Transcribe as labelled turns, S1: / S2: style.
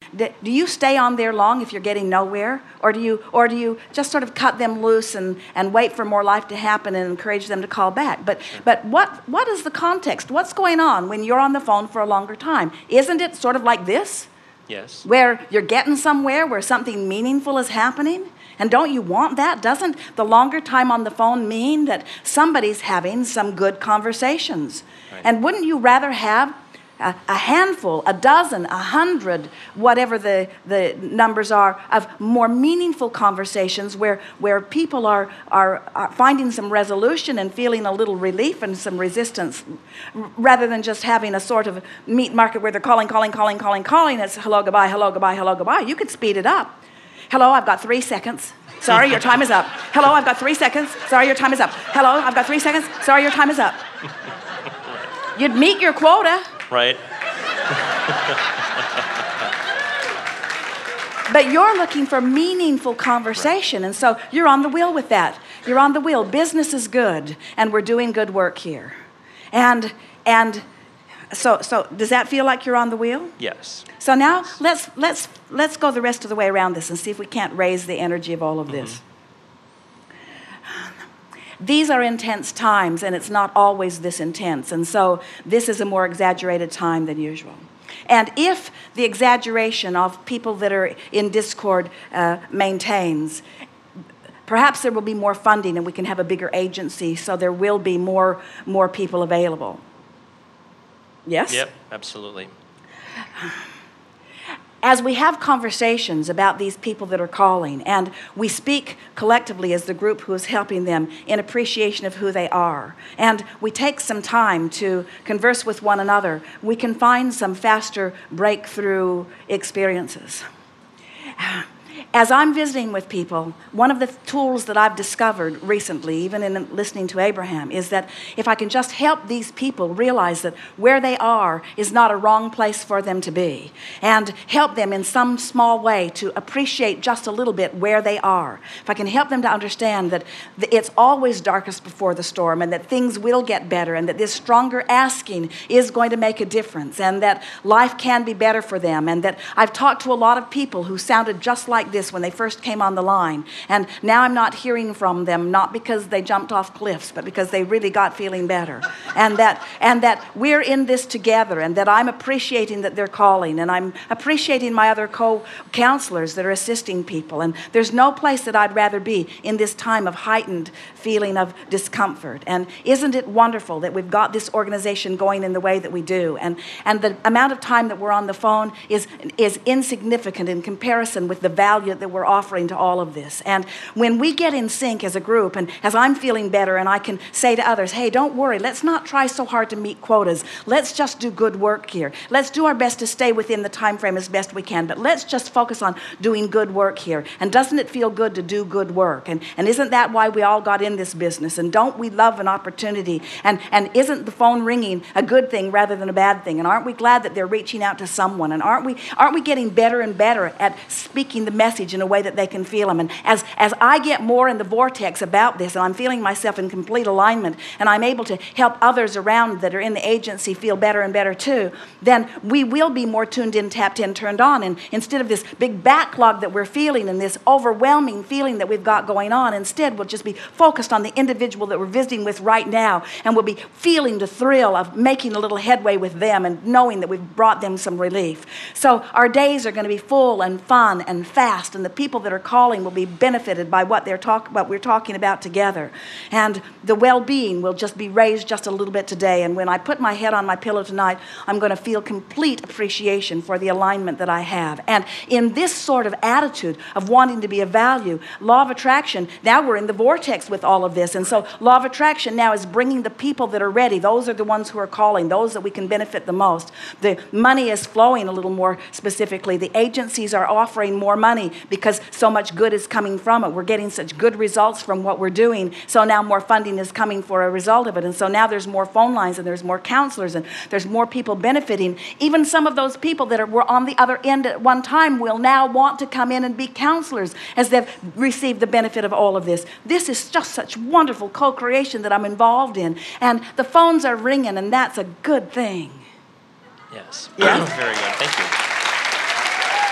S1: do you stay on there long if you're getting nowhere? Or do you just sort of cut them loose and wait for more life to happen and encourage them to call back? But what is the context? What's going on when you're on the phone for a longer time? Isn't it sort of like this?
S2: Yes.
S1: Where you're getting somewhere, where something meaningful is happening? And don't you want that? Doesn't the longer time on the phone mean that somebody's having some good conversations?
S2: Right.
S1: And wouldn't you rather have a handful, a dozen, 100, whatever the numbers are, of more meaningful conversations where people are finding some resolution and feeling a little relief and some resistance, rather than just having a sort of meat market where they're calling. It's hello, goodbye, hello, goodbye, hello, goodbye. You could speed it up. Hello, I've got 3 seconds. Sorry, your time is up. Hello, I've got 3 seconds. Sorry, your time is up. Hello, I've got 3 seconds. Sorry, your time is up. You'd meet your quota.
S2: Right.
S1: But you're looking for meaningful conversation, and so you're on the wheel with that. You're on the wheel. Business is good, and we're doing good work here. And so does that feel like you're on the wheel?
S2: Yes.
S1: So now let's go the rest of the way around this and see if we can't raise the energy of all of this. These are intense times, and it's not always this intense. And so this is a more exaggerated time than usual. And if the exaggeration of people that are in discord maintains, perhaps there will be more funding and we can have a bigger agency, so there will be more people available. Yes?
S2: Yep, absolutely.
S1: As we have conversations about these people that are calling, and we speak collectively as the group who is helping them in appreciation of who they are, and we take some time to converse with one another, we can find some faster breakthrough experiences. As I'm visiting with people, one of the tools that I've discovered recently, even in listening to Abraham, is that if I can just help these people realize that where they are is not a wrong place for them to be, and help them in some small way to appreciate just a little bit where they are, if I can help them to understand that it's always darkest before the storm, and that things will get better, and that this stronger asking is going to make a difference, and that life can be better for them, and that I've talked to a lot of people who sounded just like this when they first came on the line, and now I'm not hearing from them, not because they jumped off cliffs, but because they really got feeling better, and that we're in this together, and that I'm appreciating that they're calling, and I'm appreciating my other co-counselors that are assisting people, and there's no place that I'd rather be in this time of heightened feeling of discomfort. And isn't it wonderful that we've got this organization going in the way that we do, and the amount of time that we're on the phone is insignificant in comparison with the value that we're offering to all of this. And when we get in sync as a group, and as I'm feeling better, and I can say to others, hey, don't worry, let's not try so hard to meet quotas. Let's just do good work here. Let's do our best to stay within the time frame as best we can, but let's just focus on doing good work here. And doesn't it feel good to do good work? And isn't that why we all got in this business? And don't we love an opportunity? And isn't the phone ringing a good thing rather than a bad thing? And aren't we glad that they're reaching out to someone? And aren't we getting better and better at speaking the message in a way that they can feel them? And as I get more in the vortex about this, and I'm feeling myself in complete alignment, and I'm able to help others around that are in the agency feel better and better too, then we will be more tuned in, tapped in, turned on. And instead of this big backlog that we're feeling and this overwhelming feeling that we've got going on, instead we'll just be focused on the individual that we're visiting with right now, and we'll be feeling the thrill of making a little headway with them and knowing that we've brought them some relief. So our days are going to be full and fun and fast, and the people that are calling will be benefited by what we're talking about together. And the well-being will just be raised just a little bit today. And when I put my head on my pillow tonight, I'm going to feel complete appreciation for the alignment that I have. And in this sort of attitude of wanting to be of value, law of attraction, now we're in the vortex with all of this. And so law of attraction now is bringing the people that are ready. Those are the ones who are calling, those that we can benefit the most. The money is flowing a little more specifically. The agencies are offering more money because so much good is coming from it. We're getting such good results from what we're doing. So now more funding is coming for a result of it. And so now there's more phone lines, and there's more counselors, and there's more people benefiting. Even some of those people that were on the other end at one time will now want to come in and be counselors as they've received the benefit of all of this. This is just such wonderful co-creation that I'm involved in. And the phones are ringing, and that's a good thing.
S2: Yes.
S1: Yeah?
S2: Very good. Thank you.